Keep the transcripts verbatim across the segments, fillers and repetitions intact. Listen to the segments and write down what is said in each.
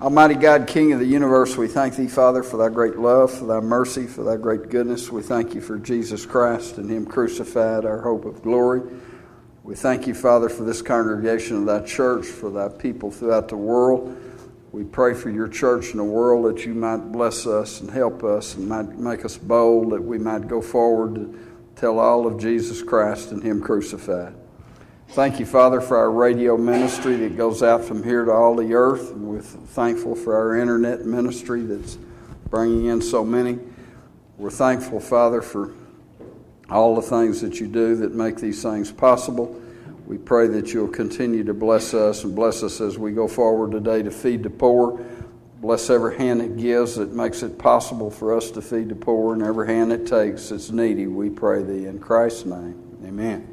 Almighty God, King of the universe, we thank Thee, Father, for Thy great love, for Thy mercy, for Thy great goodness. We thank You for Jesus Christ and Him crucified, our hope of glory. We thank You, Father, for this congregation of Thy church, for Thy people throughout the world. We pray for Your church in the world that You might bless us and help us and might make us bold, that we might go forward to tell all of Jesus Christ and Him crucified. Thank You, Father, for our radio ministry that goes out from here to all the earth. And we're thankful for our internet ministry that's bringing in so many. We're thankful, Father, for all the things that You do that make these things possible. We pray that You'll continue to bless us and bless us as we go forward today to feed the poor. Bless every hand that gives that makes it possible for us to feed the poor, and every hand that takes that's needy. We pray Thee in Christ's name. Amen.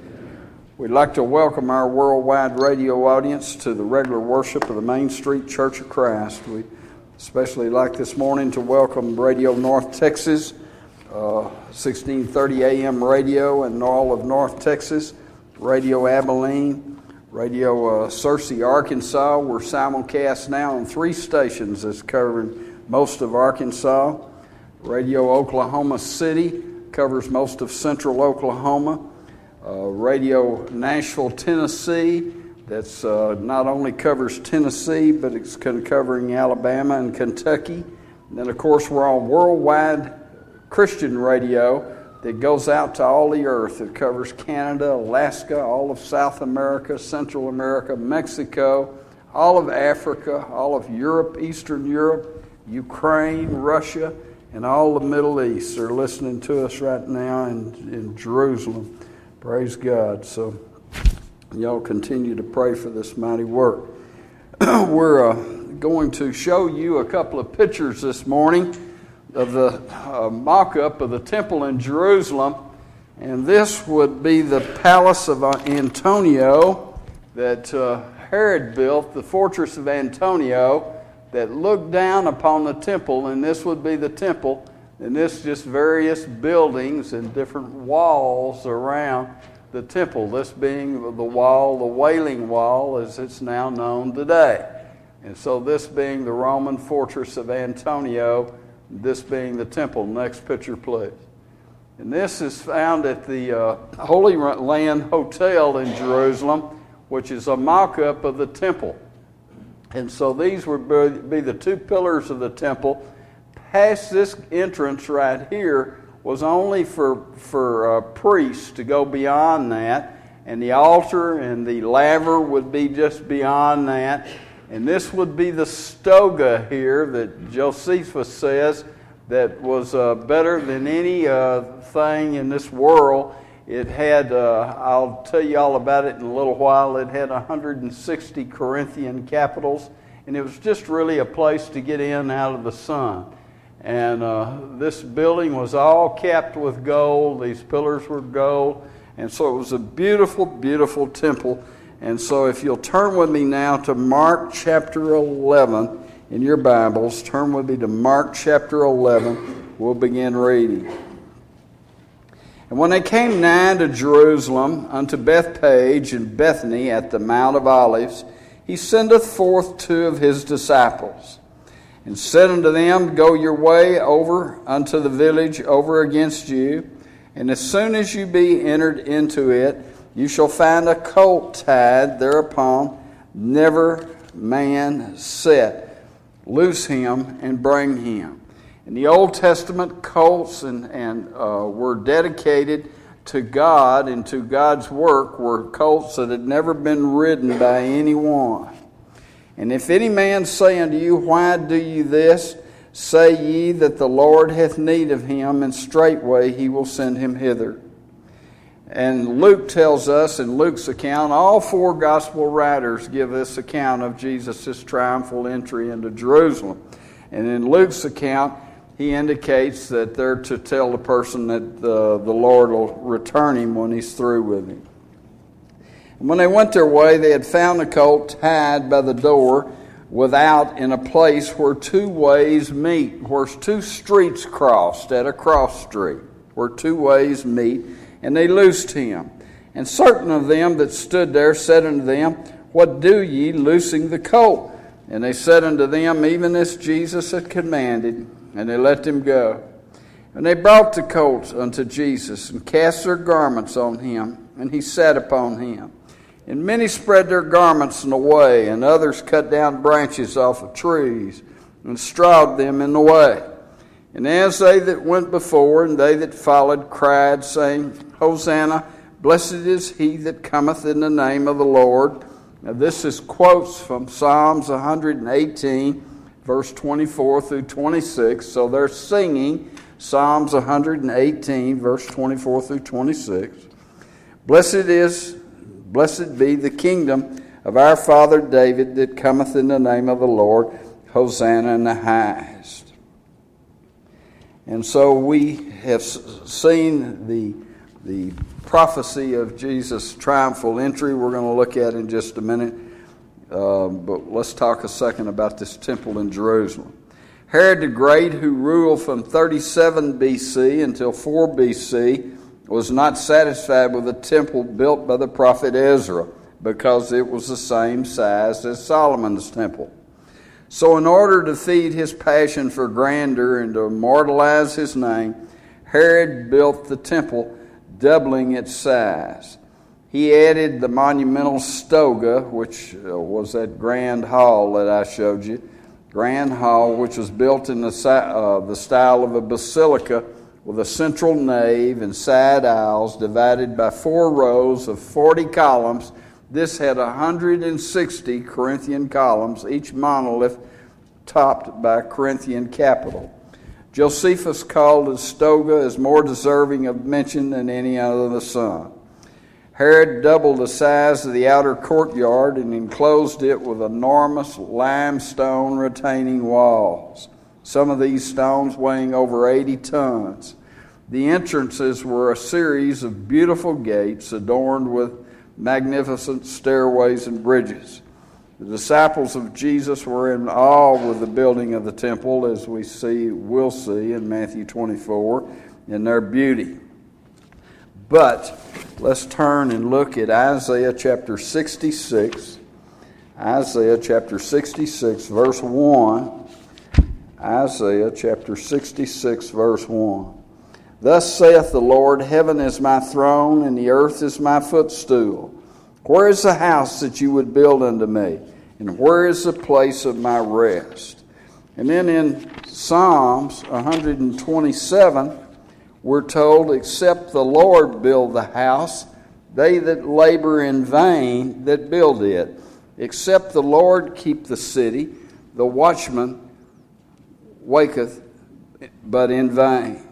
We'd like to welcome our worldwide radio audience to the regular worship of the Main Street Church of Christ. We especially like this morning to welcome Radio North Texas, uh, sixteen thirty A M radio in all of North Texas, Radio Abilene, Radio uh, Searcy, Arkansas. We're simulcast now on three stations that's covering most of Arkansas. Radio Oklahoma City covers most of central Oklahoma. Uh, Radio Nashville, Tennessee, that's uh, not only covers Tennessee, but it's covering Alabama and Kentucky. And then, of course, we're on worldwide Christian radio that goes out to all the earth. It covers Canada, Alaska, all of South America, Central America, Mexico, all of Africa, all of Europe, Eastern Europe, Ukraine, Russia, and all the Middle East are listening to us right now in, in Jerusalem. Praise God. So y'all continue to pray for this mighty work. We're uh, going to show you a couple of pictures this morning of the uh, mock-up of the temple in Jerusalem. And this would be the palace of Antonio that uh, Herod built, the fortress of Antonio, that looked down upon the temple. And this would be the temple. And this just various buildings and different walls around the temple. This being the wall, the Wailing Wall, as it's now known today. And so this being the Roman fortress of Antonio, this being the temple. Next picture, please. And this is found at the uh, Holy Land Hotel in Jerusalem, which is a mock-up of the temple. And so these would be the two pillars of the temple. Past this entrance right here was only for for uh, priests to go beyond that, and the altar and the laver would be just beyond that, and this would be the stoga here that Josephus says that was uh, better than any uh, thing in this world. It had, uh, I'll tell you all about it in a little while, it had one hundred sixty Corinthian capitals, and it was just really a place to get in out of the sun. And uh, this building was all capped with gold. These pillars were gold. And so it was a beautiful, beautiful temple. And so if you'll turn with me now to Mark chapter eleven in your Bibles, turn with me to Mark chapter eleven. We'll begin reading. And when they came nigh to Jerusalem, unto Bethpage and Bethany at the Mount of Olives, he sendeth forth two of his disciples, and said unto them, Go your way over unto the village over against you, and as soon as you be entered into it, you shall find a colt tied thereupon, never man set. Loose him and bring him. In the Old Testament, colts and, and uh, were dedicated to God and to God's work, were colts that had never been ridden by anyone. And if any man say unto you, Why do you this? Say ye that the Lord hath need of him, and straightway he will send him hither. And Luke tells us in Luke's account, all four gospel writers give this account of Jesus' triumphal entry into Jerusalem. And in Luke's account, he indicates that they're to tell the person that the, the Lord will return him when he's through with him. And when they went their way, they had found the colt tied by the door without in a place where two ways meet, where two streets crossed at a cross street, where two ways meet, and they loosed him. And certain of them that stood there said unto them, What do ye, loosing the colt? And they said unto them, even as Jesus had commanded, and they let them go. And they brought the colt unto Jesus, and cast their garments on him, and he sat upon him. And many spread their garments in the way, and others cut down branches off of trees, and strawed them in the way. And as they that went before, and they that followed, cried, saying, Hosanna, blessed is he that cometh in the name of the Lord. Now this is quotes from Psalms one hundred eighteen, verse twenty-four through twenty-six. So they're singing Psalms one hundred eighteen, verse twenty-four through twenty-six. Blessed is, blessed be the kingdom of our father David that cometh in the name of the Lord. Hosanna in the highest. And so we have seen the the prophecy of Jesus' triumphal entry we're going to look at in just a minute. Uh, but let's talk a second about this temple in Jerusalem. Herod the Great, who ruled from thirty-seven B C until four B C, was not satisfied with the temple built by the prophet Ezra because it was the same size as Solomon's temple. So in order to feed his passion for grandeur and to immortalize his name, Herod built the temple, doubling its size. He added the monumental stoga, which was that grand hall that I showed you. Grand hall, which was built in the, uh, the style of a basilica with a central nave and side aisles divided by four rows of forty columns. This had one hundred sixty Corinthian columns, each monolith topped by a Corinthian capital. Josephus called the stoga as more deserving of mention than any other of the sun. Herod doubled the size of the outer courtyard and enclosed it with enormous limestone retaining walls, some of these stones weighing over eighty tons. The entrances were a series of beautiful gates adorned with magnificent stairways and bridges. The disciples of Jesus were in awe with the building of the temple, as we see, will see in Matthew twenty-four, in their beauty. But let's turn and look at Isaiah chapter sixty-six. Isaiah chapter sixty-six, verse one. Isaiah chapter sixty-six, verse one. Thus saith the Lord, heaven is my throne, and the earth is my footstool. Where is the house that you would build unto me? And where is the place of my rest? And then in Psalms one hundred twenty-seven, we're told, except the Lord build the house, they that labor in vain that build it. Except the Lord keep the city, the watchman waketh but in vain.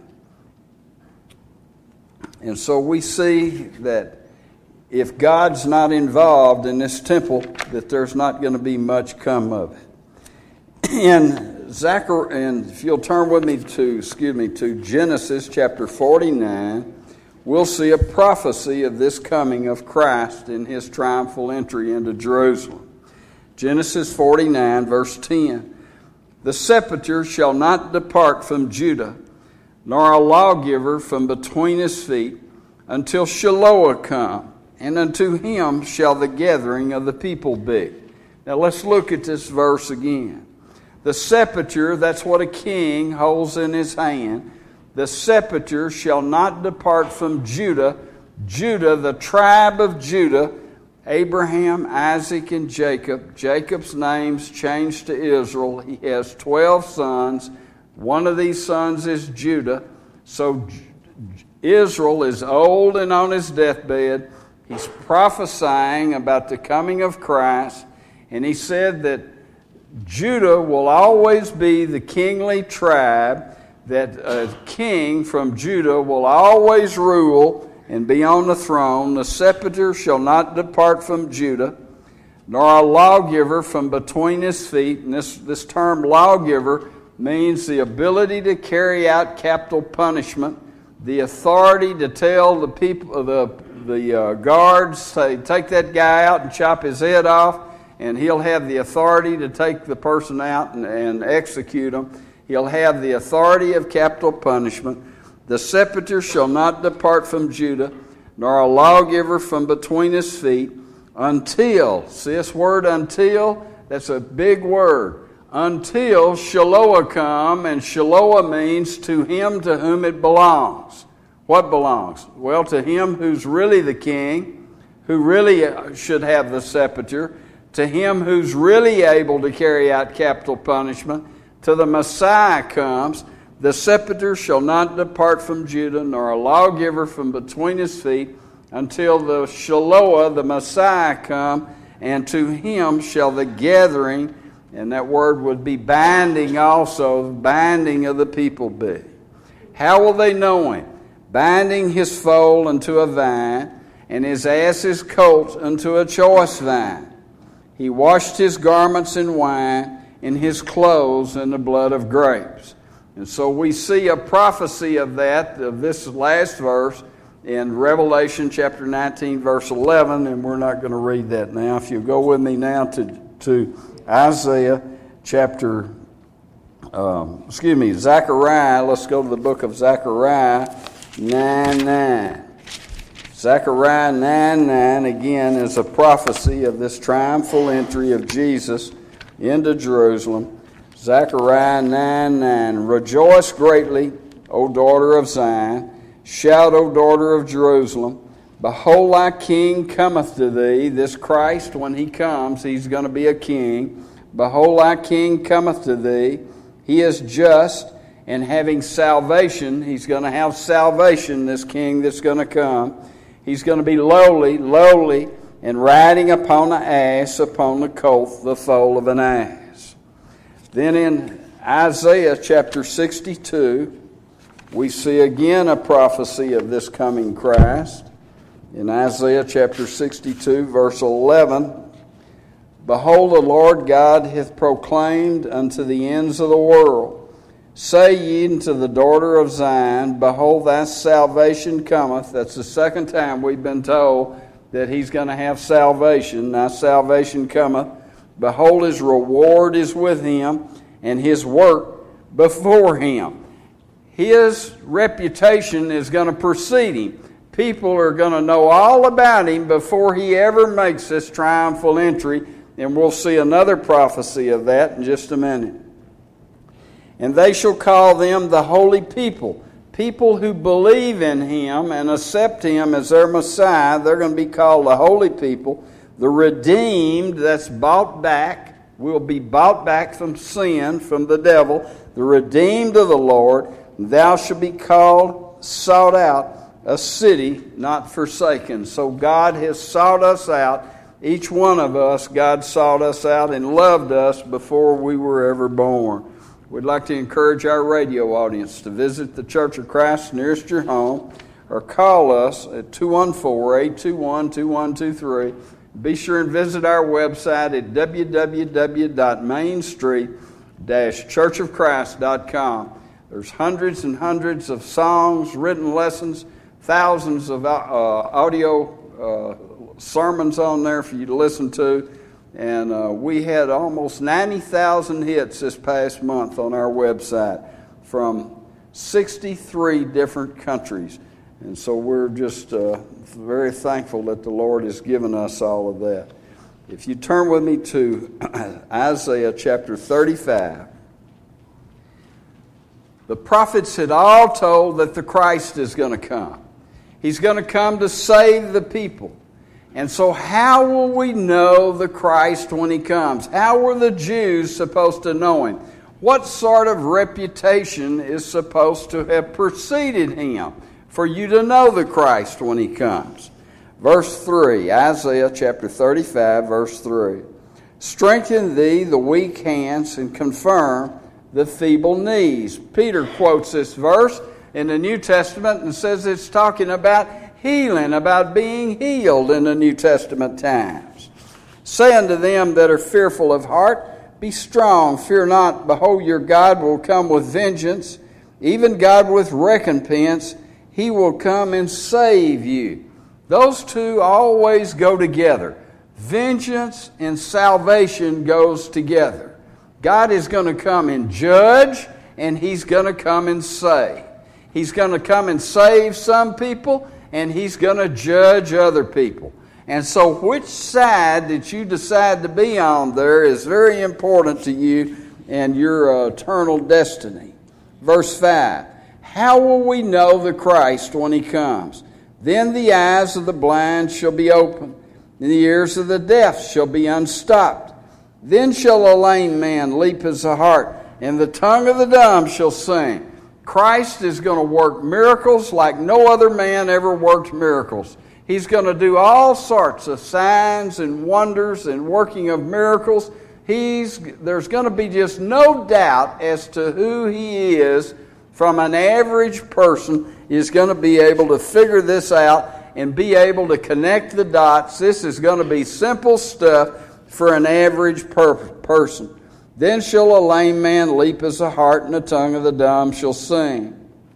And so we see that if God's not involved in this temple, that there's not going to be much come of it. In Zachar, and if you'll turn with me to, excuse me, to Genesis chapter forty-nine, we'll see a prophecy of this coming of Christ in his triumphal entry into Jerusalem. Genesis forty-nine, verse ten. The scepter shall not depart from Judah, nor a lawgiver from between his feet, until Shiloh come, and unto him shall the gathering of the people be. Now let's look at this verse again. The scepter, that's what a king holds in his hand. The scepter shall not depart from Judah. Judah, the tribe of Judah, Abraham, Isaac, and Jacob. Jacob's name's changed to Israel. He has twelve sons. One of these sons is Judah. So Israel is old and on his deathbed. He's prophesying about the coming of Christ. And he said that Judah will always be the kingly tribe, that a king from Judah will always rule and be on the throne. The scepter shall not depart from Judah, nor a lawgiver from between his feet. And this, this term lawgiver means the ability to carry out capital punishment, the authority to tell the people, the, the uh, guards, say, take that guy out and chop his head off, and he'll have the authority to take the person out and, and execute him. He'll have the authority of capital punishment. The scepter shall not depart from Judah, nor a lawgiver from between his feet, until, see this word until, That's a big word. Until Shiloah come, and Shiloah means to him to whom it belongs. What belongs? Well, to him who's really the king, who really should have the scepter, to him who's really able to carry out capital punishment. Till the Messiah comes, the scepter shall not depart from Judah, nor a lawgiver from between his feet, until the Shiloah, the Messiah, come, and to him shall the gathering, and that word would be binding also, binding of the people be. How will they know him? Binding his foal unto a vine, and his ass's colt unto a choice vine. He washed his garments in wine, and his clothes in the blood of grapes. And so we see a prophecy of that, of this last verse, in Revelation chapter nineteen, verse eleven, and we're not going to read that now. If you go with me now to, to Isaiah chapter, um, excuse me, Zechariah. Let's go to the book of Zechariah nine nine. Zechariah nine nine, again, is a prophecy of this triumphal entry of Jesus into Jerusalem. Zechariah nine nine. Rejoice greatly, O daughter of Zion. Shout, O daughter of Jerusalem. Behold, thy king cometh to thee. This Christ, when he comes, he's going to be a king. Behold, thy king cometh to thee. He is just and having salvation. He's going to have salvation, this king that's going to come. He's going to be lowly, lowly, and riding upon an ass, upon the colt, the foal of an ass. Then in Isaiah chapter sixty-two, we see again a prophecy of this coming Christ. In Isaiah chapter sixty-two, verse eleven, Behold, the Lord God hath proclaimed unto the ends of the world, Say ye unto the daughter of Zion, Behold, thy salvation cometh. That's the second time we've been told that he's going to have salvation. Thy salvation cometh. Behold, his reward is with him, and his work before him. His reputation is going to precede him. People are going to know all about him before he ever makes this triumphal entry, and we'll see another prophecy of that in just a minute. And they shall call them the holy people. People who believe in him and accept him as their Messiah, they're going to be called the holy people. The redeemed, that's bought back, will be bought back from sin, from the devil. The redeemed of the Lord. Thou shalt be called, sought out, a city not forsaken. So God has sought us out. Each one of us, God sought us out and loved us before we were ever born. We'd like to encourage our radio audience to visit the Church of Christ nearest your home, or call us at two one four, eight two one, two one two three. Be sure and visit our website at w w w dot main street dash church of christ dot com. There's hundreds and hundreds of songs, written lessons, thousands of uh, audio uh, sermons on there for you to listen to. And uh, we had almost ninety thousand hits this past month on our website from sixty-three different countries. And so we're just uh, very thankful that the Lord has given us all of that. If you turn with me to Isaiah chapter thirty-five. The prophets had all told that the Christ is going to come. He's going to come to save the people. And so how will we know the Christ when he comes? How were the Jews supposed to know him? What sort of reputation is supposed to have preceded him for you to know the Christ when he comes? Verse three, Isaiah chapter thirty-five, verse three. Strengthen thee the weak hands and confirm the feeble knees. Peter quotes this verse in the New Testament and says it's talking about healing, about being healed in the New Testament times. Say unto them that are fearful of heart, Be strong, fear not. Behold, your God will come with vengeance, even God with recompense. He will come and save you. Those two always go together. Vengeance and salvation goes together. God is going to come and judge, and he's going to come and save. He's going to come and save some people, and he's going to judge other people. And so which side that you decide to be on there is very important to you and your uh, eternal destiny. Verse five, how will we know the Christ when he comes? Then the eyes of the blind shall be opened, and the ears of the deaf shall be unstopped. Then shall a lame man leap as a hart, and the tongue of the dumb shall sing. Christ is going to work miracles like no other man ever worked miracles. He's going to do all sorts of signs and wonders and working of miracles. He's, there's going to be just no doubt as to who he is. From an average person is going to be able to figure this out and be able to connect the dots. This is going to be simple stuff for an average per- person. Then shall a lame man leap as a hart, and the tongue of the dumb shall sing.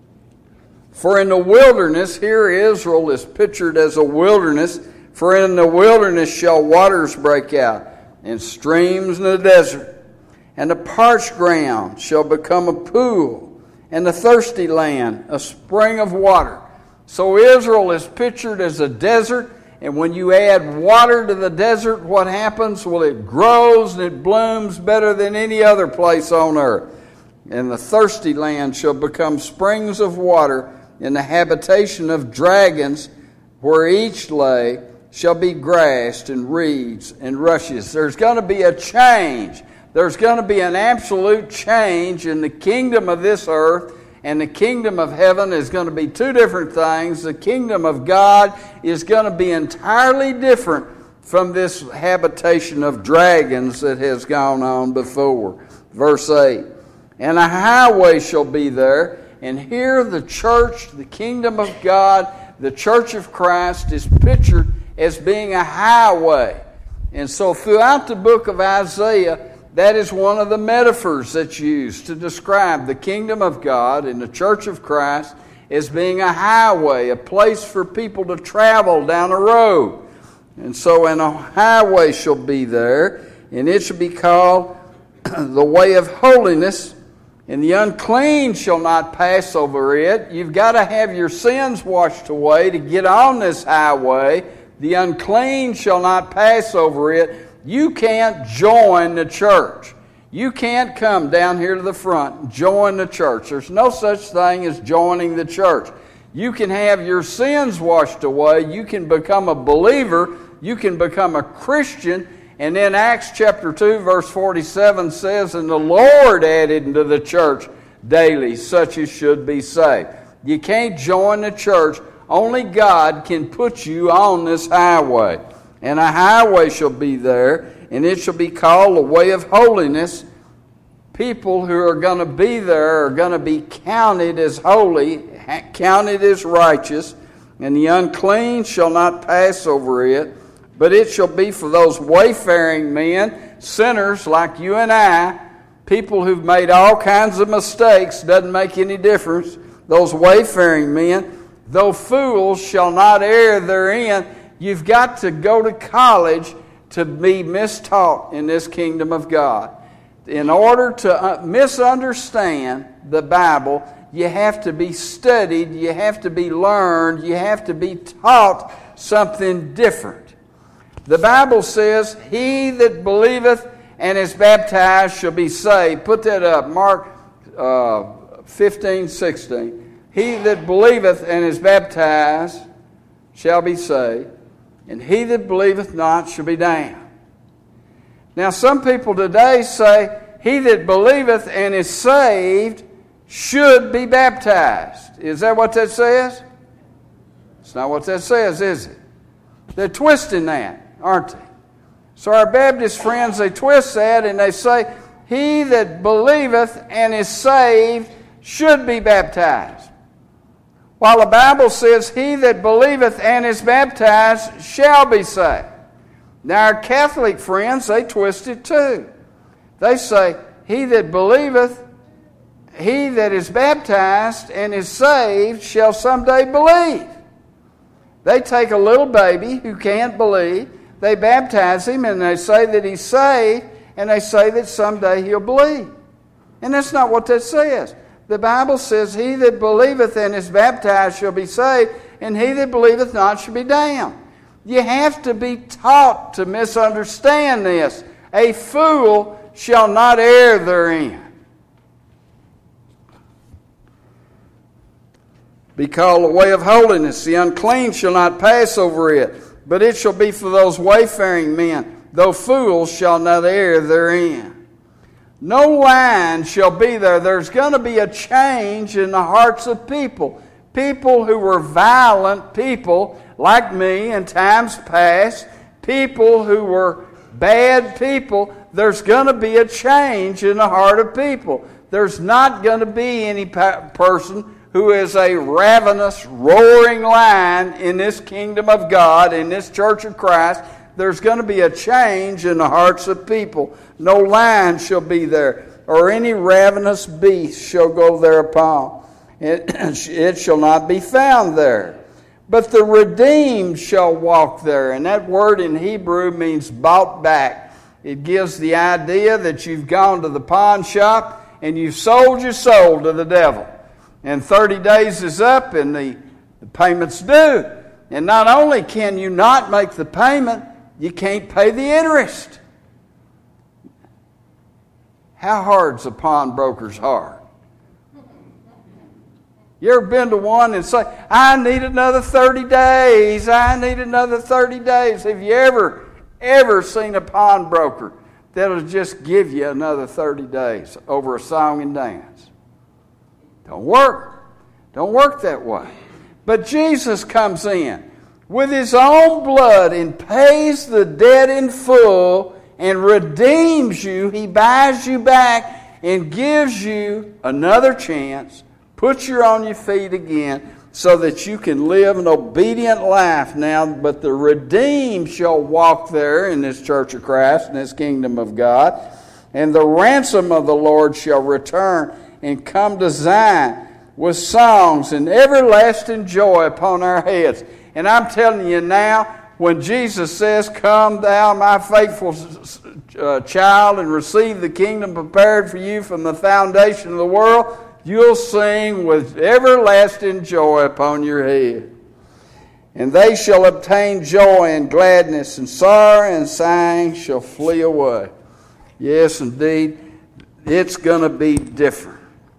For in the wilderness, here Israel is pictured as a wilderness, for in the wilderness shall waters break out, and streams in the desert. And the parched ground shall become a pool, and the thirsty land a spring of water. So Israel is pictured as a desert, and when you add water to the desert, what happens? Well, it grows and it blooms better than any other place on earth. And the thirsty land shall become springs of water, and the habitation of dragons, where each lay, shall be grassed and reeds and rushes. There's going to be a change. There's going to be an absolute change in the kingdom of this earth, and the kingdom of heaven is going to be two different things. The kingdom of God is going to be entirely different from this habitation of dragons that has gone on before. Verse eight, and a highway shall be there, and here the church, the kingdom of God, the church of Christ is pictured as being a highway. And so throughout the book of Isaiah, that is one of the metaphors that's used to describe the kingdom of God and the church of Christ as being a highway, a place for people to travel down a road. And so and a highway shall be there, and it shall be called the way of holiness, and the unclean shall not pass over it. You've got to have your sins washed away to get on this highway. The unclean shall not pass over it. You can't join the church. You can't come down here to the front and join the church. There's no such thing as joining the church. You can have your sins washed away. You can become a believer. You can become a Christian. And then Acts chapter two verse forty-seven says, and the Lord added into the church daily such as should be saved. You can't join the church. Only God can put you on this highway. And a highway shall be there, and it shall be called the way of holiness. People who are going to be there are going to be counted as holy, counted as righteous, and the unclean shall not pass over it, but it shall be for those wayfaring men, sinners like you and I, people who've made all kinds of mistakes, doesn't make any difference. Those wayfaring men, though fools shall not err therein. You've got to go to college to be mistaught in this kingdom of God. In order to misunderstand the Bible, you have to be studied, you have to be learned, you have to be taught something different. The Bible says, he that believeth and is baptized shall be saved. Put that up, Mark uh, fifteen, sixteen. He that believeth and is baptized shall be saved, and he that believeth not shall be damned. Now some people today say, he that believeth and is saved should be baptized. Is that what that says? It's not what that says, is it? They're twisting that, aren't they? So our Baptist friends, they twist that and they say, he that believeth and is saved should be baptized. While the Bible says, he that believeth and is baptized shall be saved. Now our Catholic friends, they twist it too. They say, he that believeth, he that is baptized and is saved shall someday believe. They take a little baby who can't believe, they baptize him, and they say that he's saved, and they say that someday he'll believe. And that's not what that says. The Bible says, he that believeth and is baptized shall be saved, and he that believeth not shall be damned. You have to be taught to misunderstand this. A fool shall not err therein. Be called the way of holiness. The unclean shall not pass over it, but it shall be for those wayfaring men, though fools shall not err therein. No line shall be there. There's going to be a change in the hearts of people. People who were violent people like me in times past, people who were bad people, there's going to be a change in the heart of people. There's not going to be any person who is a ravenous, roaring lion in this kingdom of God, in this church of Christ. There's going to be a change in the hearts of people. No lion shall be there, or any ravenous beast shall go thereupon. It, it shall not be found there. But the redeemed shall walk there. And that word in Hebrew means bought back. It gives the idea that you've gone to the pawn shop and you've sold your soul to the devil. And thirty days is up and the, the payment's due. And not only can you not make the payment, you can't pay the interest. How hard's a pawnbroker's heart? You ever been to one and say, I need another thirty days, I need another thirty days? Have you ever, ever seen a pawnbroker that'll just give you another thirty days over a song and dance? Don't work. Don't work that way. But Jesus comes in with His own blood and pays the debt in full and redeems you. He buys you back and gives you another chance, puts you on your feet again so that you can live an obedient life now. But the redeemed shall walk there in this church of Christ, in this kingdom of God. And the ransom of the Lord shall return and come to Zion with songs and everlasting joy upon our heads. And I'm telling you now, when Jesus says, come thou my faithful uh, child and receive the kingdom prepared for you from the foundation of the world, you'll sing with everlasting joy upon your head. And they shall obtain joy and gladness, and sorrow and sighing shall flee away. Yes, indeed, it's going to be different.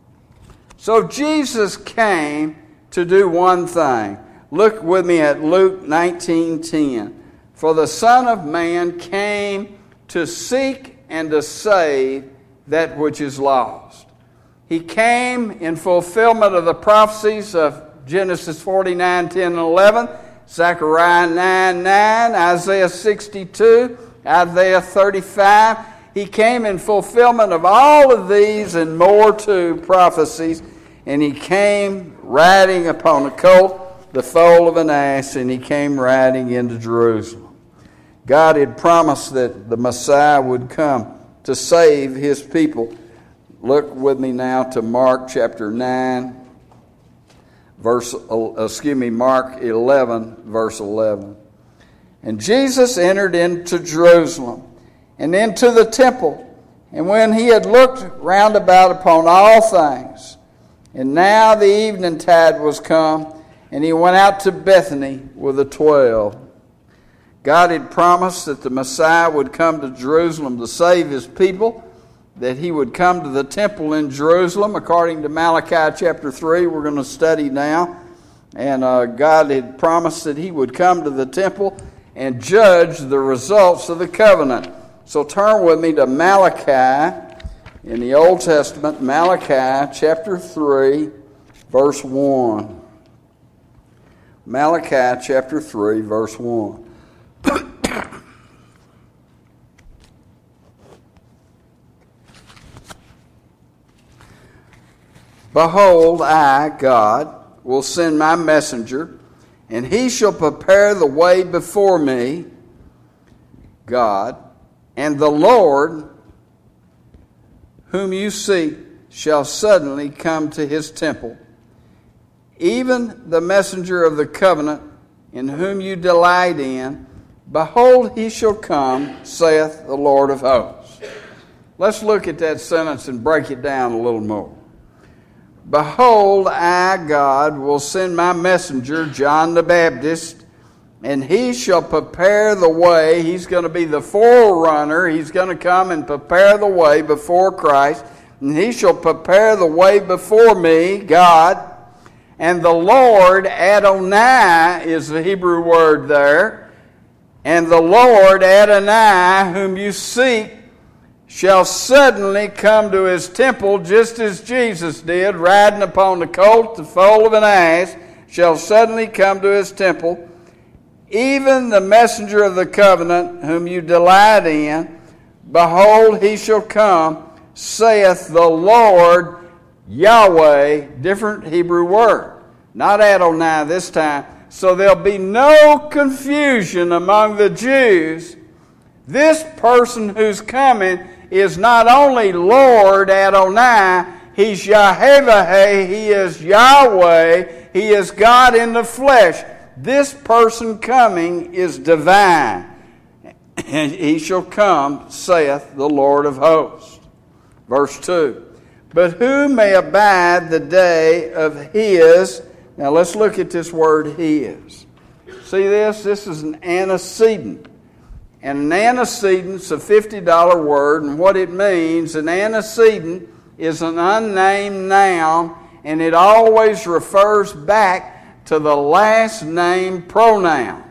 So Jesus came to do one thing. Look with me at Luke nineteen ten. For the Son of Man came to seek and to save that which is lost. He came in fulfillment of the prophecies of Genesis forty-nine, ten, and eleven, Zechariah nine, nine, Isaiah sixty-two, Isaiah thirty-five. He came in fulfillment of all of these and more too prophecies. And He came riding upon a colt, the foal of an ass, and He came riding into Jerusalem. God had promised that the Messiah would come to save His people. Look with me now to Mark chapter nine, verse, excuse me, Mark eleven, verse eleven. And Jesus entered into Jerusalem and into the temple. And when He had looked round about upon all things, and now the evening tide was come, and He went out to Bethany with the twelve. God had promised that the Messiah would come to Jerusalem to save His people, that He would come to the temple in Jerusalem, according to Malachi chapter three, we're going to study now. And uh, God had promised that He would come to the temple and judge the results of the covenant. So turn with me to Malachi in the Old Testament, Malachi chapter three, verse one. Malachi chapter three, verse one. Behold, I, God, will send my messenger, and he shall prepare the way before me, God, and the Lord whom you seek shall suddenly come to his temple. Even the messenger of the covenant in whom you delight in, behold, he shall come, saith the Lord of hosts. Let's look at that sentence and break it down a little more. Behold, I, God, will send my messenger, John the Baptist, And he shall prepare the way. He's going to be the forerunner. He's going to come and prepare the way before Christ. And he shall prepare the way before me, God. And the Lord, Adonai is the Hebrew word there. And the Lord, Adonai, whom you seek, shall suddenly come to his temple, just as Jesus did, riding upon the colt, the foal of an ass, shall suddenly come to his temple. Even the messenger of the covenant, whom you delight in, behold, he shall come, saith the Lord Yahweh, different Hebrew word, not Adonai this time. So there'll be no confusion among the Jews. This person who's coming is not only Lord Adonai, he's Yahweh, he is Yahweh, he is God in the flesh. This person coming is divine. And he shall come, saith the Lord of hosts. Verse two. But who may abide the day of his? Now let's look at this word his. See this? This is an antecedent. And an antecedent's a fifty dollar word, and what it means, an antecedent is an unnamed noun, and it always refers back to the last name pronoun.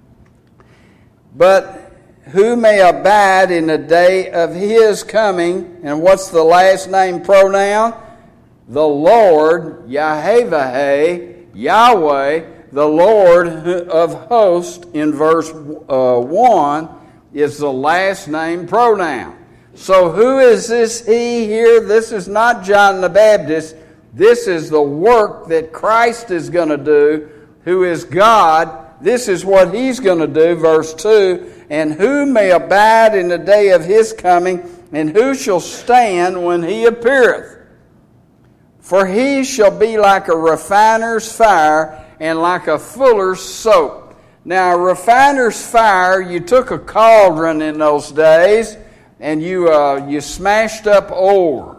But who may abide in the day of his coming, and what's the last name pronoun? The Lord, Yahweh, Yahweh, the Lord of hosts, in verse uh, one, is the last name pronoun. So who is this he here? This is not John the Baptist. This is the work that Christ is going to do, who is God. This is what he's going to do, verse two. And who may abide in the day of his coming, and who shall stand when he appeareth? For he shall be like a refiner's fire, and like a fuller's soap. Now, a refiner's fire, you took a cauldron in those days, and you uh, you smashed up ore.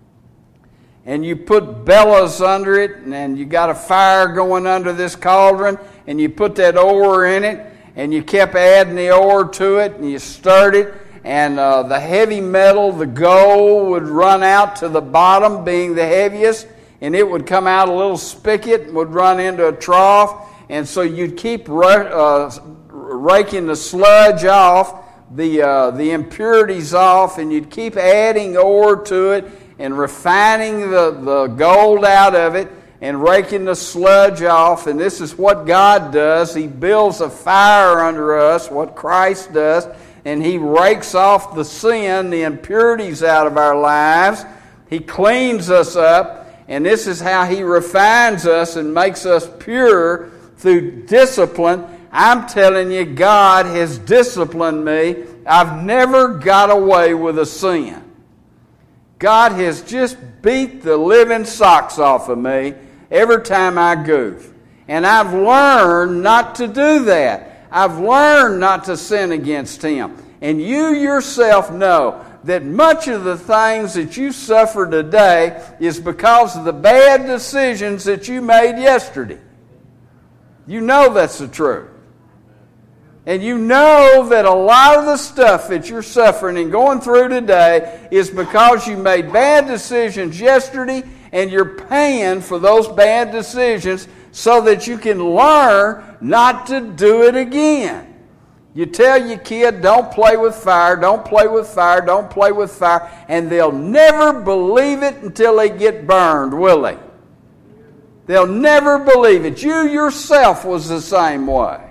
And you put bellows under it, and you got a fire going under this cauldron, and you put that ore in it, and you kept adding the ore to it, and you stirred it, and uh, the heavy metal, the gold, would run out to the bottom, being the heaviest, and it would come out a little spigot and would run into a trough, and so you'd keep uh, raking the sludge off, the uh, the impurities off, and you'd keep adding ore to it, and refining the, the gold out of it, and raking the sludge off. And this is what God does. He builds a fire under us, what Christ does, and he rakes off the sin, the impurities out of our lives. He cleans us up, and this is how he refines us and makes us pure through discipline. I'm telling you, God has disciplined me. I've never got away with a sin. God has just beat the living socks off of me every time I goof. And I've learned not to do that. I've learned not to sin against him. And you yourself know that much of the things that you suffer today is because of the bad decisions that you made yesterday. You know that's the truth. And you know that a lot of the stuff that you're suffering and going through today is because you made bad decisions yesterday, and you're paying for those bad decisions so that you can learn not to do it again. You tell your kid, don't play with fire, don't play with fire, don't play with fire, and they'll never believe it until they get burned, will they? They'll never believe it. You yourself was the same way.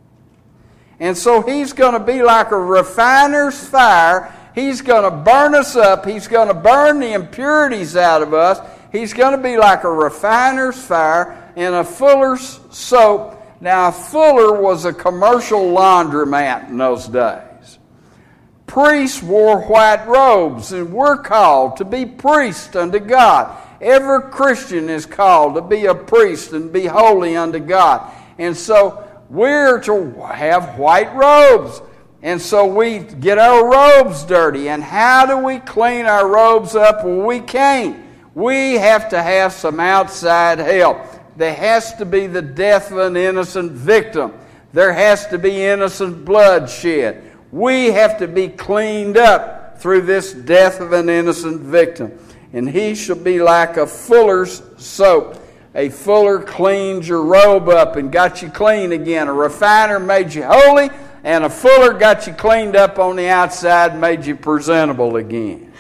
And so he's going to be like a refiner's fire. He's going to burn us up. He's going to burn the impurities out of us. He's going to be like a refiner's fire and a fuller's soap. Now, a fuller was a commercial laundromat in those days. Priests wore white robes, and we're called to be priests unto God. Every Christian is called to be a priest and be holy unto God. And so we're to have white robes. And so we get our robes dirty. And how do we clean our robes up? Well, we can't. We have to have some outside help. There has to be the death of an innocent victim. There has to be innocent blood shed. We have to be cleaned up through this death of an innocent victim. And he shall be like a fuller's soap. A fuller cleaned your robe up and got you clean again. A refiner made you holy, and a fuller got you cleaned up on the outside, made you presentable again.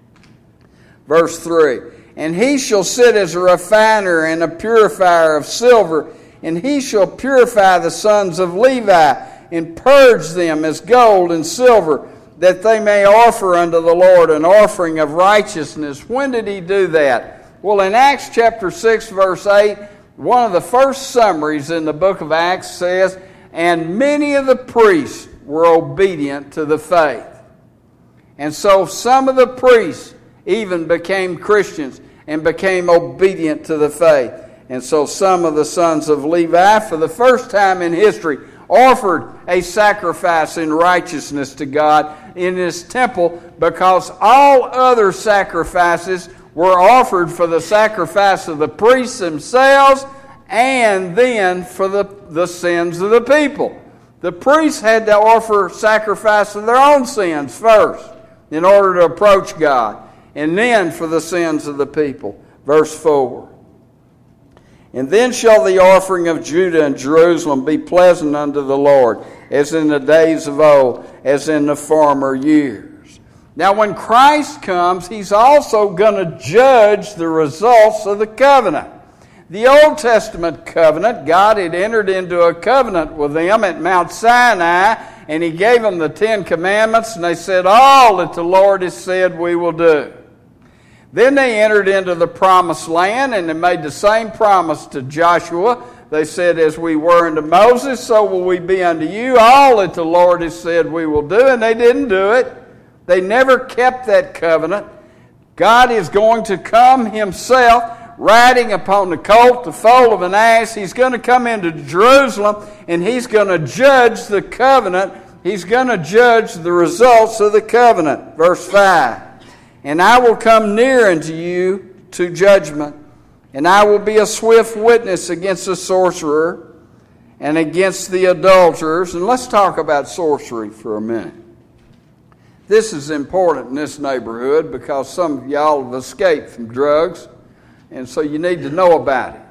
Verse three, and he shall sit as a refiner and a purifier of silver, and he shall purify the sons of Levi, and purge them as gold and silver, that they may offer unto the Lord an offering of righteousness. When did he do that? Well, in Acts chapter six, verse eight, one of the first summaries in the book of Acts says, and many of the priests were obedient to the faith. And so some of the priests even became Christians and became obedient to the faith. And so some of the sons of Levi, for the first time in history, offered a sacrifice in righteousness to God in His temple, because all other sacrifices were offered for the sacrifice of the priests themselves and then for the, the sins of the people. The priests had to offer sacrifice of their own sins first in order to approach God, and then for the sins of the people. Verse four. And then shall the offering of Judah and Jerusalem be pleasant unto the Lord, as in the days of old, as in the former years. Now when Christ comes, He's also going to judge the results of the covenant. The Old Testament covenant, God had entered into a covenant with them at Mount Sinai, and He gave them the Ten Commandments, and they said, all that the Lord has said we will do. Then they entered into the promised land, and they made the same promise to Joshua. They said, as we were unto Moses, so will we be unto you. All that the Lord has said we will do, and they didn't do it. They never kept that covenant. God is going to come Himself, riding upon the colt, the foal of an ass. He's going to come into Jerusalem, and He's going to judge the covenant. He's going to judge the results of the covenant. Verse five. And I will come near unto you to judgment, and I will be a swift witness against the sorcerer and against the adulterers. And let's talk about sorcery for a minute. This is important in this neighborhood because some of y'all have escaped from drugs, and so you need to know about it.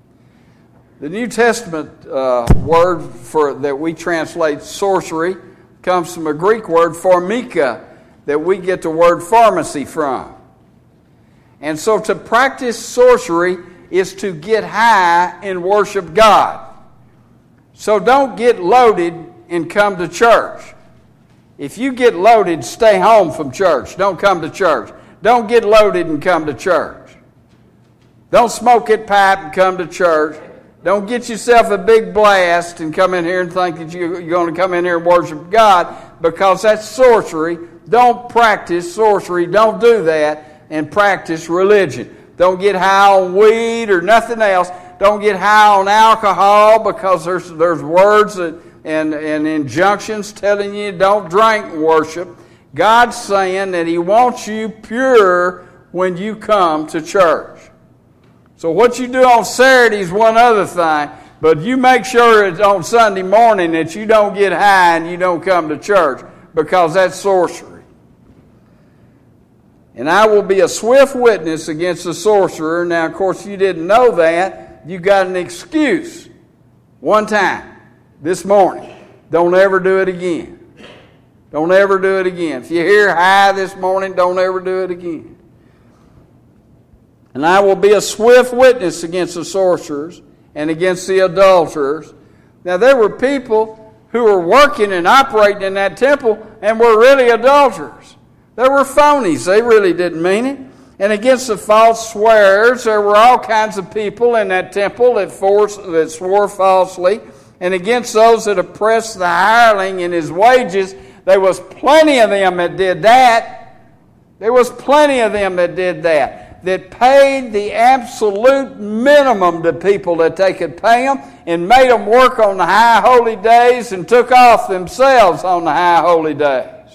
The New Testament uh, word for that we translate sorcery comes from a Greek word, pharmakia, that we get the word pharmacy from. And so to practice sorcery is to get high and worship God. So don't get loaded and come to church. If you get loaded, stay home from church. Don't come to church. Don't get loaded and come to church. Don't smoke that pipe and come to church. Don't get yourself a big blast and come in here and think that you're going to come in here and worship God, because that's sorcery. Don't practice sorcery. Don't do that, and practice religion. Don't get high on weed or nothing else. Don't get high on alcohol, because there's there's words that, and, and injunctions telling you don't drink worship. God's saying that He wants you pure when you come to church. So what you do on Saturday is one other thing, but you make sure it's on Sunday morning that you don't get high and you don't come to church, because that's sorcery. And I will be a swift witness against the sorcerer. Now, of course, you didn't know that. You got an excuse. One time, this morning. Don't ever do it again. Don't ever do it again. If you're here high this morning, don't ever do it again. And I will be a swift witness against the sorcerers and against the adulterers. Now, there were people who were working and operating in that temple and were really adulterers. There were phonies. They really didn't mean it. And against the false swearers, there were all kinds of people in that temple that, forced, that swore falsely. And against those that oppressed the hireling in his wages, there was plenty of them that did that. There was plenty of them that did that. That paid the absolute minimum to people that they could pay them, and made them work on the high holy days and took off themselves on the high holy days.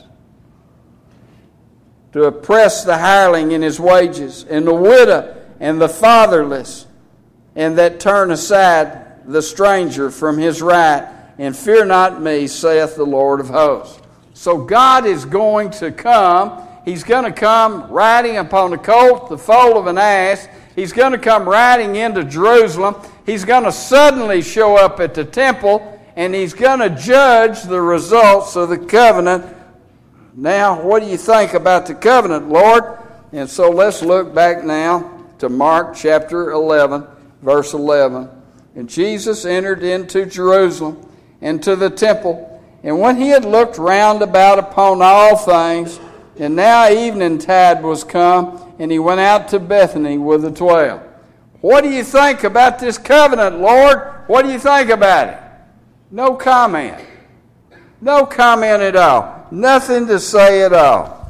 To oppress the hireling in his wages, and the widow, and the fatherless, and that turn aside the stranger from his right, and fear not me, saith the Lord of hosts. So God is going to come. He's going to come riding upon a colt, the foal of an ass. He's going to come riding into Jerusalem. He's going to suddenly show up at the temple, and he's going to judge the results of the covenant. Now, what do you think about the covenant, Lord? And so let's look back now to Mark chapter eleven, verse eleven. And Jesus entered into Jerusalem and to the temple, and when he had looked round about upon all things, and now eventide was come, and he went out to Bethany with the twelve. What do you think about this covenant, Lord? What do you think about it? No comment. No comment at all. Nothing to say at all.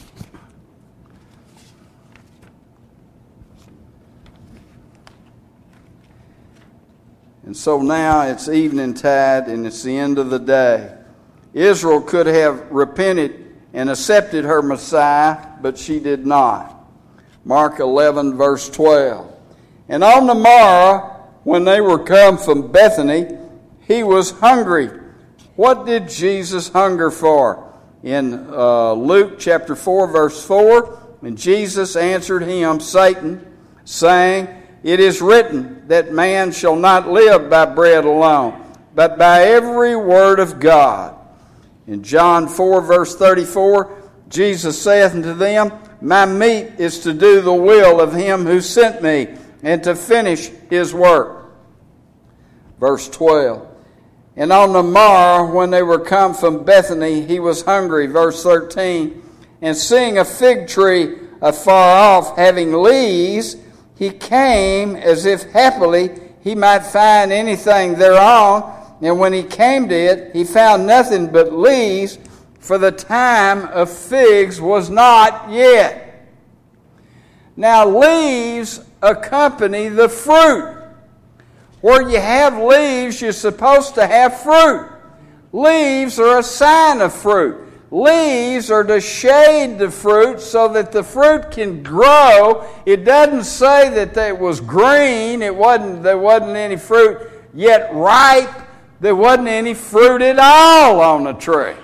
And so now it's eventide and it's the end of the day. Israel could have repented and accepted her Messiah, but she did not. Mark eleven, verse twelve. And on the morrow, when they were come from Bethany, he was hungry. What did Jesus hunger for? In uh, Luke chapter four, verse four, and Jesus answered him, Satan, saying, It is written that man shall not live by bread alone, but by every word of God. In John four, verse thirty-four, Jesus saith unto them, My meat is to do the will of him who sent me, and to finish his work. Verse twelve, And on the morrow, when they were come from Bethany, he was hungry. Verse thirteen, And seeing a fig tree afar off, having leaves, he came as if happily he might find anything thereon. And when he came to it, he found nothing but leaves, for the time of figs was not yet. Now, leaves accompany the fruit. Where you have leaves, you're supposed to have fruit. Leaves are a sign of fruit. Leaves are to shade the fruit so that the fruit can grow. It doesn't say that it was green. It wasn't. There wasn't any fruit yet ripe. There wasn't any fruit at all on the tree.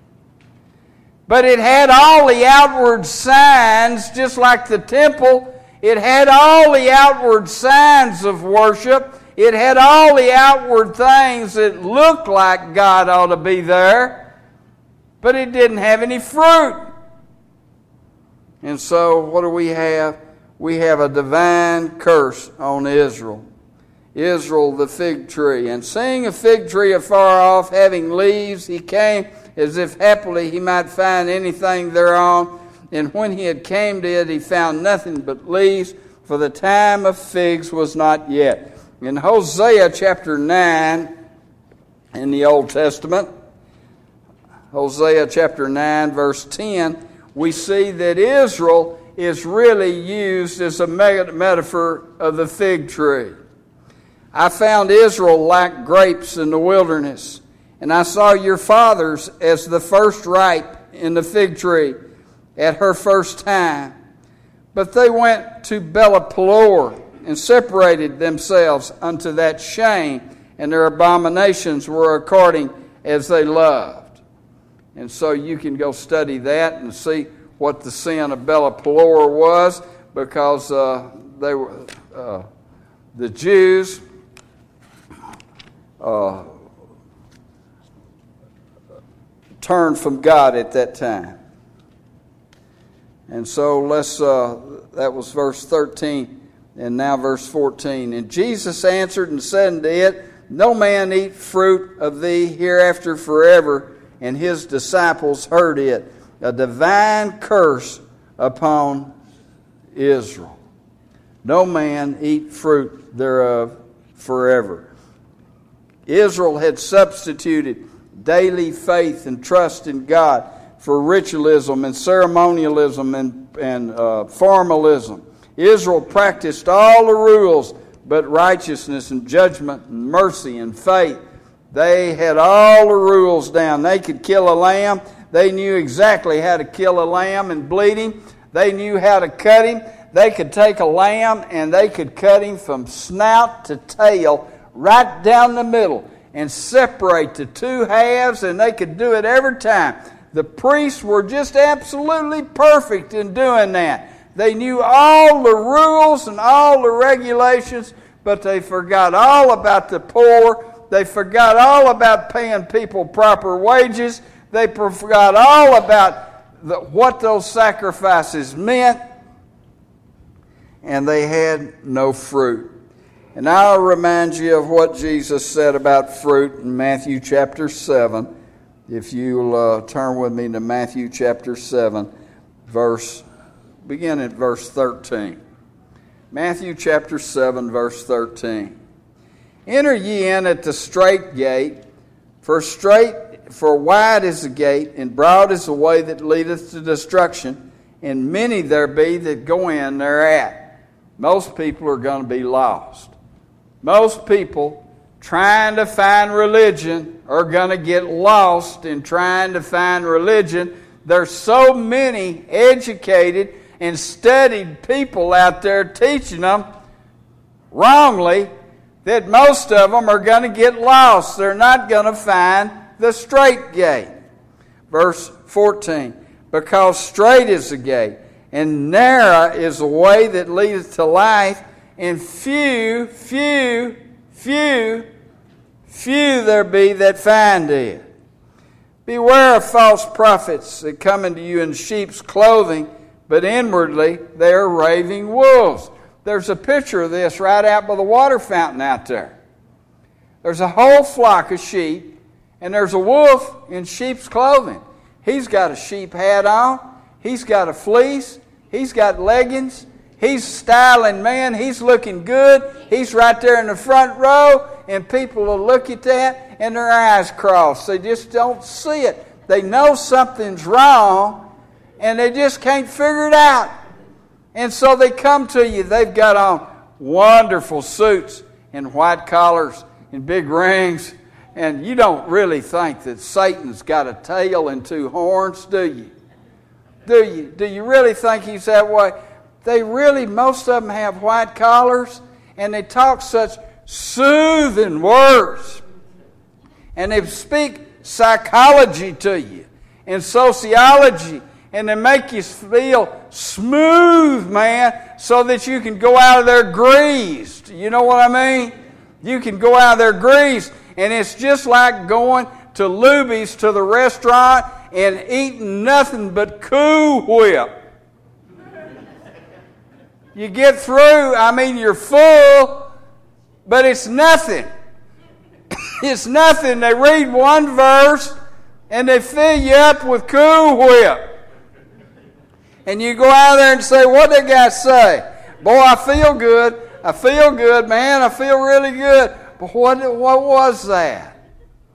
But it had all the outward signs, just like the temple. It had all the outward signs of worship. It had all the outward things that looked like God ought to be there. But it didn't have any fruit. And so what do we have? We have a divine curse on Israel. Israel, the fig tree. And seeing a fig tree afar off, having leaves, he came as if happily he might find anything thereon. And when he had came to it, he found nothing but leaves, for the time of figs was not yet. In Hosea chapter nine, in the Old Testament, Hosea chapter nine, verse ten, we see that Israel is really used as a metaphor of the fig tree. I found Israel like grapes in the wilderness, and I saw your fathers as the first ripe in the fig tree at her first time. But they went to Bela-Peor and separated themselves unto that shame, and their abominations were according as they loved. And so you can go study that and see what the sin of Bela-Peor was, because uh, they were uh, the Jews uh, turned from God at that time. And so let's. Uh, that was verse thirteen. And now verse fourteen. And Jesus answered and said unto it, No man eat fruit of thee hereafter forever. And his disciples heard it. A divine curse upon Israel. No man eat fruit thereof forever. Israel had substituted daily faith and trust in God for ritualism and ceremonialism and, and uh, formalism. Israel practiced all the rules but righteousness and judgment and mercy and faith. They had all the rules down. They could kill a lamb. They knew exactly how to kill a lamb and bleed him. They knew how to cut him. They could take a lamb and they could cut him from snout to tail, right down the middle. and separate the two halves, and they could do it every time. The priests were just absolutely perfect in doing that. They knew all the rules and all the regulations, but they forgot all about the poor. They forgot all about paying people proper wages. They forgot all about the, what those sacrifices meant. And they had no fruit. And I'll remind you of what Jesus said about fruit in Matthew chapter seven. If you'll uh, turn with me to Matthew chapter seven, verse, begin at verse thirteen. Matthew chapter seven, verse thirteen. Enter ye in at the strait gate, for strait, for wide is the gate, and broad is the way that leadeth to destruction, and many there be that go in thereat. Most people are going to be lost. Most people trying to find religion are going to get lost in trying to find religion. There's so many educated and studied people out there teaching them wrongly that most of them are going to get lost. They're not going to find the straight gate. Verse fourteen, because straight is the gate, and narrow is the way that leadeth to life, and few, few, few, few there be that find it. Beware of false prophets that come unto you in sheep's clothing, but inwardly they are raving wolves. There's a picture of this right out by the water fountain out there. There's a whole flock of sheep, and there's a wolf in sheep's clothing. He's got a sheep hat on. He's got a fleece. He's got leggings. He's styling, man. He's looking good. He's right there in the front row, and people will look at that, and their eyes cross. They just don't see it. They know something's wrong, and they just can't figure it out. And so they come to you. They've got on wonderful suits and white collars and big rings, and you don't really think that Satan's got a tail and two horns, do you? Do you? Do you really think he's that way? They really, most of them have white collars, and they talk such soothing words. And they speak psychology to you and sociology, and they make you feel smooth, man, so that you can go out of there greased. You know what I mean? You can go out of there greased, and it's just like going to Luby's, to the restaurant, and eating nothing but Cool Whip. You get through, I mean, you're full, but it's nothing. It's nothing. They read one verse, and they fill you up with Cool Whip. And you go out there and say, what did that guy say? Boy, I feel good. I feel good, man. I feel really good. But what, what was that?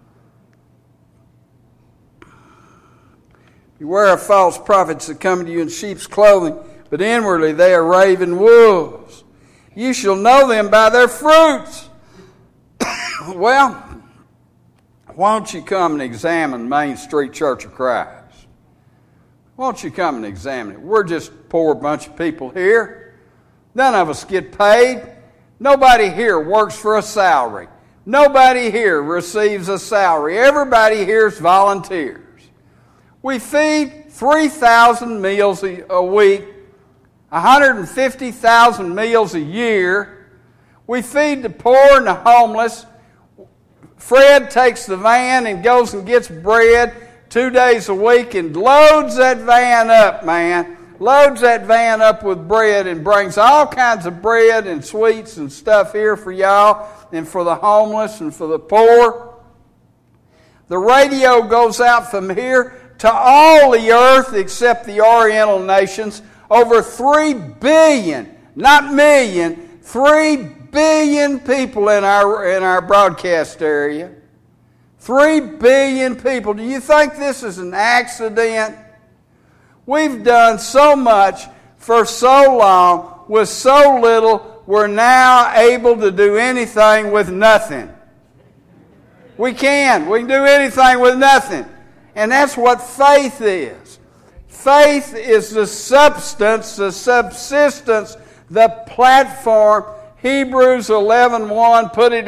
Beware of false prophets that come to you in sheep's clothing, but inwardly they are raven wolves. You shall know them by their fruits. Well, why don't you come and examine Main Street Church of Christ? Why don't you come and examine it? We're just a poor bunch of people here. None of us get paid. Nobody here works for a salary. Nobody here receives a salary. Everybody here is volunteers. We feed three thousand meals a week, one hundred fifty thousand meals a year. We feed the poor and the homeless. Fred takes the van and goes and gets bread two days a week and loads that van up, man. Loads that van up with bread and brings all kinds of bread and sweets and stuff here for y'all and for the homeless and for the poor. The radio goes out from here to all the earth except the Oriental nations. Over three billion, not million, three billion people in our in our broadcast area. Three billion people. Do you think this is an accident? We've done so much for so long with so little, we're now able to do anything with nothing. We can. We can do anything with nothing. And that's what faith is. Faith is the substance, the subsistence, the platform. Hebrews eleven one put it up.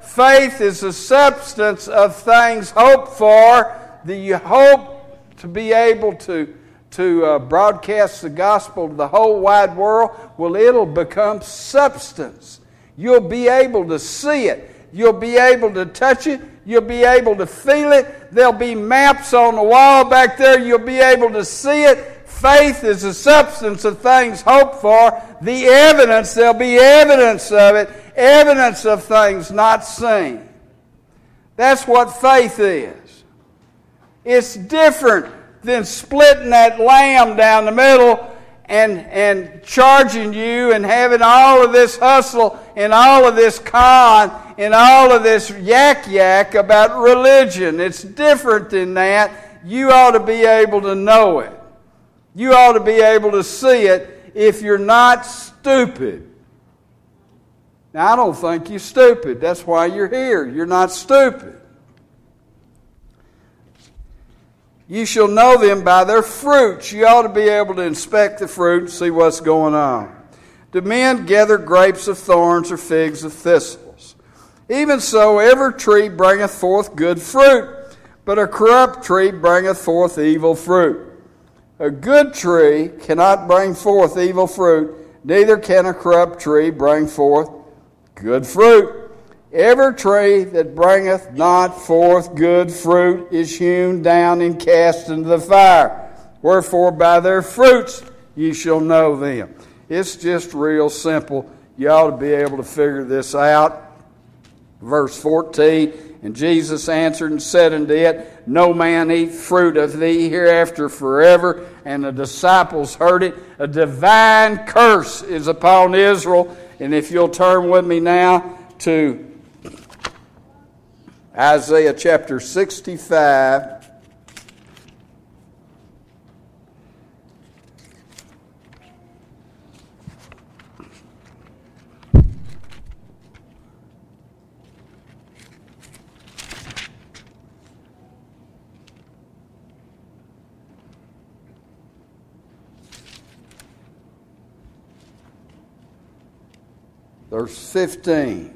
faith is the substance of things hoped for. The hope to be able to, to uh, broadcast the gospel to the whole wide world, well, it'll become substance. You'll be able to see it. You'll be able to touch it. You'll be able to feel it. There'll be maps on the wall back there. You'll be able to see it. Faith is the substance of things hoped for. The evidence, there'll be evidence of it. Evidence of things not seen. That's what faith is. It's different than splitting that lamb down the middle and, and charging you and having all of this hustle and all of this con and all of this yak yak about religion. It's different than that. You ought to be able to know it. You ought to be able to see it if you're not stupid. Now, I don't think you're stupid. That's why you're here. You're not stupid. You shall know them by their fruits. You ought to be able to inspect the fruit and see what's going on. Do men gather grapes of thorns or figs of thistles? Even so, every tree bringeth forth good fruit, but a corrupt tree bringeth forth evil fruit. A good tree cannot bring forth evil fruit, neither can a corrupt tree bring forth good fruit. Every tree that bringeth not forth good fruit is hewn down and cast into the fire. Wherefore by their fruits ye shall know them. It's just real simple. You ought to be able to figure this out. Verse fourteen, and Jesus answered and said unto it, No man eat fruit of thee hereafter forever. And the disciples heard it. A divine curse is upon Israel. And if you'll turn with me now to Isaiah chapter sixty-five. Verse fifteen.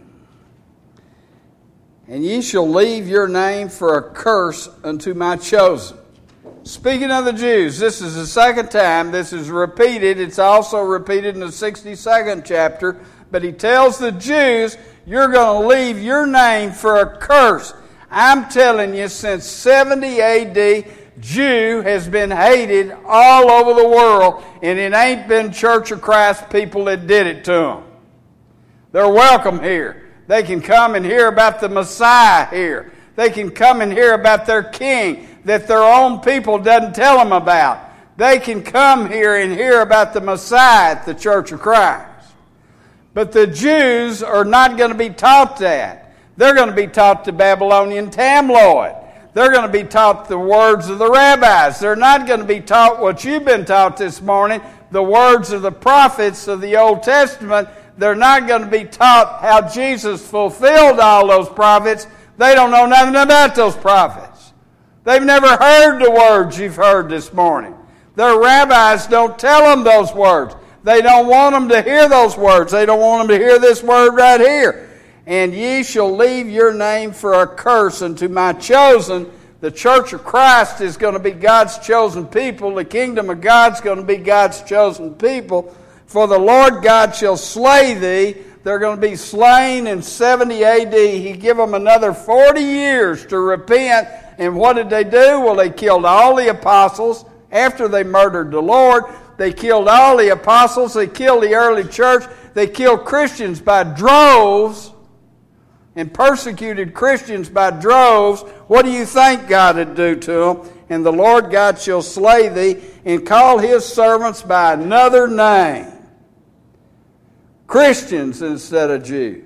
And ye shall leave your name for a curse unto my chosen. Speaking of the Jews, this is the second time this is repeated. It's also repeated in the sixty-second chapter. But he tells the Jews, you're going to leave your name for a curse. I'm telling you, since seventy A D, Jew has been hated all over the world, and it ain't been Church of Christ people that did it to them. They're welcome here. They can come and hear about the Messiah here. They can come and hear about their king that their own people doesn't tell them about. They can come here and hear about the Messiah at the Church of Christ. But the Jews are not going to be taught that. They're going to be taught the Babylonian Talmud. They're going to be taught the words of the rabbis. They're not going to be taught what you've been taught this morning, the words of the prophets of the Old Testament. They're not going to be taught how Jesus fulfilled all those prophets. They don't know nothing about those prophets. They've never heard the words you've heard this morning. Their rabbis don't tell them those words. They don't want them to hear those words. They don't want them to hear this word right here. And ye shall leave your name for a curse unto my chosen. The Church of Christ is going to be God's chosen people. The kingdom of God's going to be God's chosen people. For the Lord God shall slay thee. They're going to be slain in seventy A D. He give them another forty years to repent. And what did they do? Well, they killed all the apostles after they murdered the Lord. They killed all the apostles. They killed the early church. They killed Christians by droves and persecuted Christians by droves. What do you think God would do to them? And the Lord God shall slay thee and call his servants by another name. Christians instead of Jews.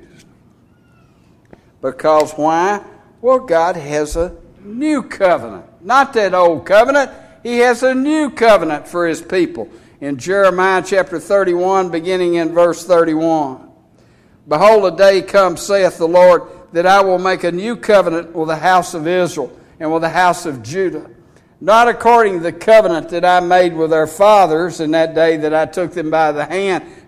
Because why? Well, God has a new covenant. Not that old covenant. He has a new covenant for his people. In Jeremiah chapter thirty-one, beginning in verse thirty-one. Behold, a day comes, saith the Lord, that I will make a new covenant with the house of Israel and with the house of Judah. Not according to the covenant that I made with their fathers in that day that I took them by the hand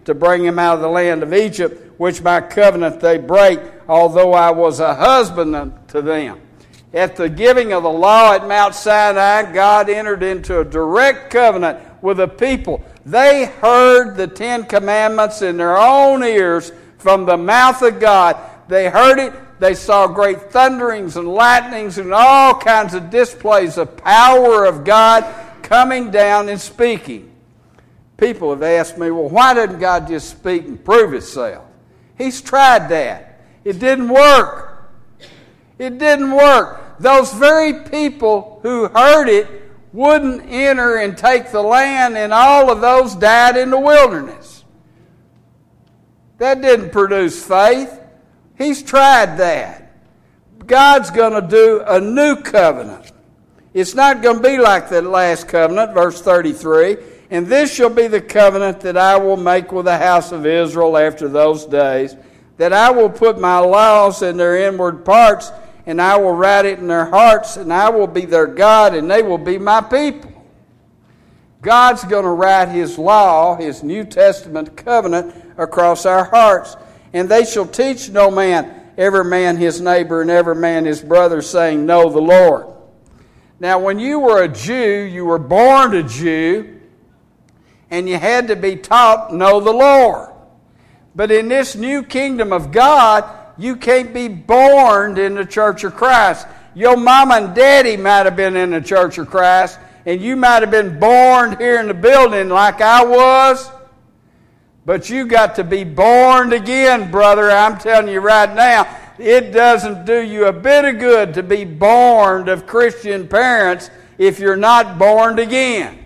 to bring him out of the land of Egypt, which by covenant they break, although I was a husbandman to them. At the giving of the law at Mount Sinai, God entered into a direct covenant with the people. They heard the Ten Commandments in their own ears from the mouth of God. They heard it. They saw great thunderings and lightnings and all kinds of displays of power of God coming down and speaking. People have asked me, well, why doesn't God just speak and prove Himself? He's tried that. It didn't work. It didn't work. Those very people who heard it wouldn't enter and take the land, and all of those died in the wilderness. That didn't produce faith. He's tried that. God's going to do a new covenant. It's not going to be like that last covenant, verse thirty-three. And this shall be the covenant that I will make with the house of Israel after those days, that I will put my laws in their inward parts, and I will write it in their hearts, and I will be their God, and they will be my people. God's going to write His law, His New Testament covenant, across our hearts. And they shall teach no man, every man his neighbor, and every man his brother, saying, Know the Lord. Now, when you were a Jew, you were born a Jew, and you had to be taught, Know the Lord. But in this new kingdom of God, you can't be born in the Church of Christ. Your mama and daddy might have been in the Church of Christ, and you might have been born here in the building like I was, but you got to be born again, brother. I'm telling you right now, it doesn't do you a bit of good to be born of Christian parents if you're not born again.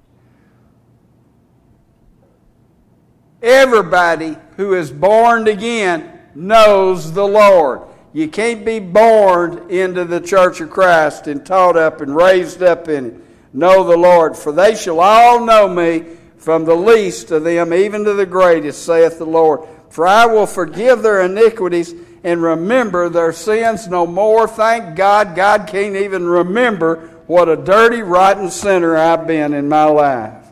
Everybody who is born again knows the Lord. You can't be born into the Church of Christ and taught up and raised up in it. Know the Lord, for they shall all know me, from the least of them even to the greatest, saith the Lord. For I will forgive their iniquities and remember their sins no more. Thank God, God can't even remember what a dirty, rotten sinner I've been in my life.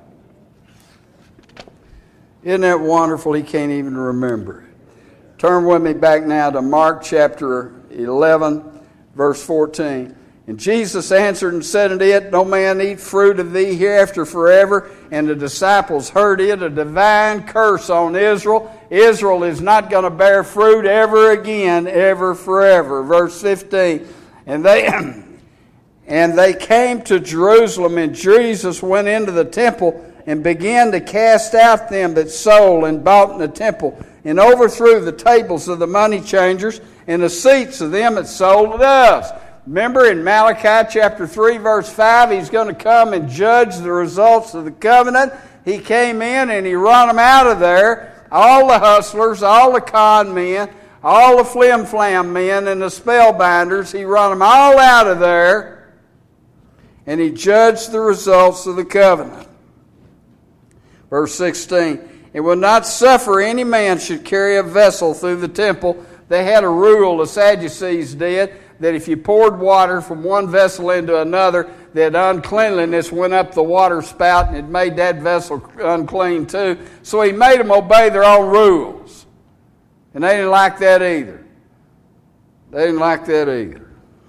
Isn't that wonderful? He can't even remember it. Turn with me back now to Mark chapter eleven, verse fourteen. And Jesus answered and said unto it, No man eat fruit of thee hereafter forever. And the disciples heard it, a divine curse on Israel. Israel is not going to bear fruit ever again, ever forever. Verse fifteen. And they and they came to Jerusalem, and Jesus went into the temple and began to cast out them that sold and bought in the temple, and overthrew the tables of the money changers and the seats of them that sold doves. Remember in Malachi chapter three, verse five, He's going to come and judge the results of the covenant. He came in and He run them out of there. All the hustlers, all the con men, all the flim-flam men and the spellbinders, He run them all out of there. And He judged the results of the covenant. Verse sixteen, It will not suffer any man should carry a vessel through the temple. They had a rule, the Sadducees did, that if you poured water from one vessel into another, that uncleanliness went up the water spout and it made that vessel unclean too. So He made them obey their own rules. And they didn't like that either. They didn't like that either.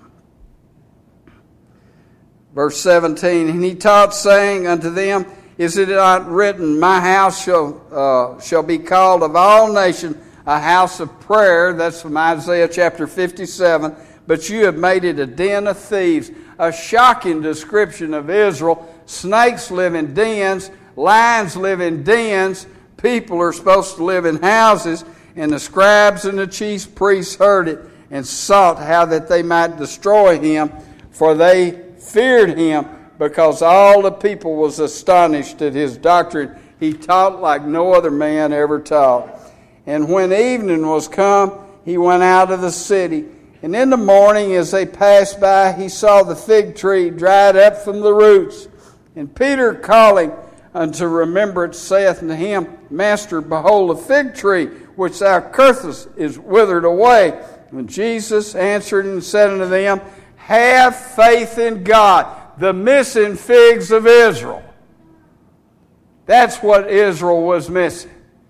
Verse seventeen, And He taught, saying unto them, Is it not written, My house shall uh, shall be called of all nations a house of prayer? That's from Isaiah chapter fifty-seven. But you have made it a den of thieves. A shocking description of Israel. Snakes live in dens. Lions live in dens. People are supposed to live in houses. And the scribes and the chief priests heard it and sought how that they might destroy Him. For they feared Him, because all the people was astonished at His doctrine. He taught like no other man ever taught. And when evening was come, He went out of the city. And in the morning, as they passed by, He saw the fig tree dried up from the roots. And Peter, calling unto remembrance, saith unto Him, Master, behold, the fig tree which thou cursest is withered away. And Jesus answered and said unto them, Have faith in God. The missing figs of Israel. That's what Israel was missing.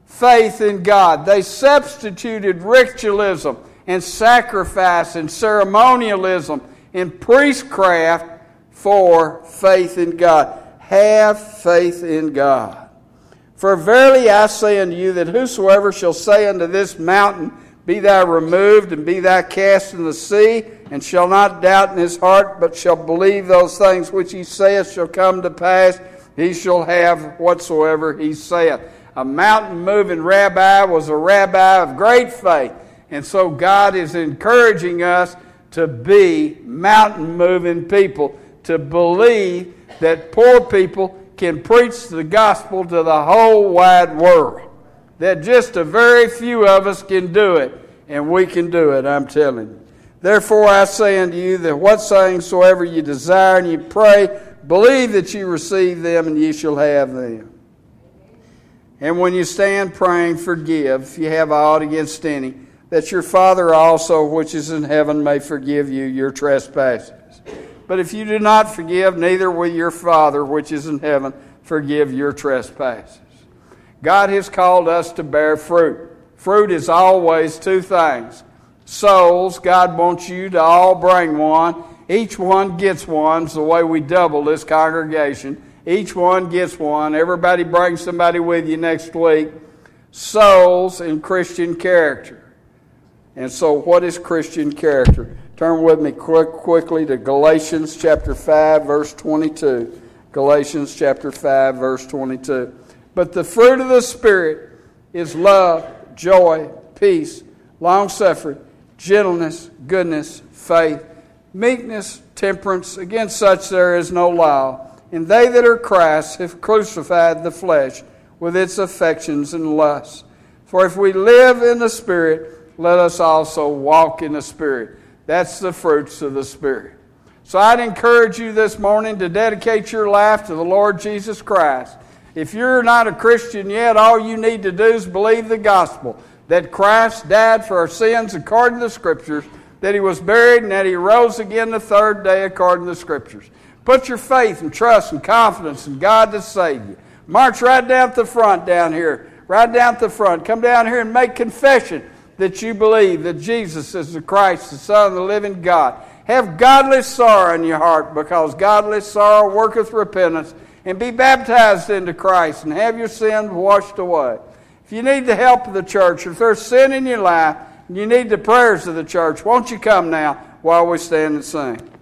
faith in God. They substituted ritualism and sacrifice and ceremonialism and priestcraft for faith in God. Have faith in God. For verily I say unto you that whosoever shall say unto this mountain, Be thou removed, and be thou cast in the sea, and shall not doubt in his heart, but shall believe those things which he saith shall come to pass, he shall have whatsoever he saith. A mountain-moving rabbi was a rabbi of great faith. And so God is encouraging us to be mountain-moving people, to believe that poor people can preach the gospel to the whole wide world. That just a very few of us can do it, and we can do it, I'm telling you. Therefore I say unto you that what sayings soever you desire and you pray, believe that you receive them, and ye shall have them. And when you stand praying, forgive, if you have aught against any, that your Father also which is in heaven may forgive you your trespasses. But if you do not forgive, neither will your Father which is in heaven forgive your trespasses. God has called us to bear fruit. Fruit is always two things. Souls, God wants you to all bring one. Each one gets one. It's the way we double this congregation. Each one gets one. Everybody brings somebody with you next week. Souls and Christian character. And so what is Christian character? Turn with me quick, quickly to Galatians chapter five, verse twenty-two. Galatians chapter five, verse twenty-two. But the fruit of the Spirit is love, joy, peace, long-suffering, gentleness, goodness, faith, meekness, temperance. Against such there is no law. And they that are Christ's have crucified the flesh with its affections and lusts. For if we live in the Spirit, let us also walk in the Spirit. That's the fruits of the Spirit. So I'd encourage you this morning to dedicate your life to the Lord Jesus Christ. If you're not a Christian yet, all you need to do is believe the gospel, that Christ died for our sins according to the Scriptures, that He was buried, and that He rose again the third day according to the Scriptures. Put your faith and trust and confidence in God to save you. March right down at the front down here. Right down at the front. Come down here and make confession that you believe that Jesus is the Christ, the Son of the living God. Have godly sorrow in your heart, because godly sorrow worketh repentance, and be baptized into Christ and have your sins washed away. If you need the help of the church, if there's sin in your life and you need the prayers of the church, won't you come now while we stand and sing?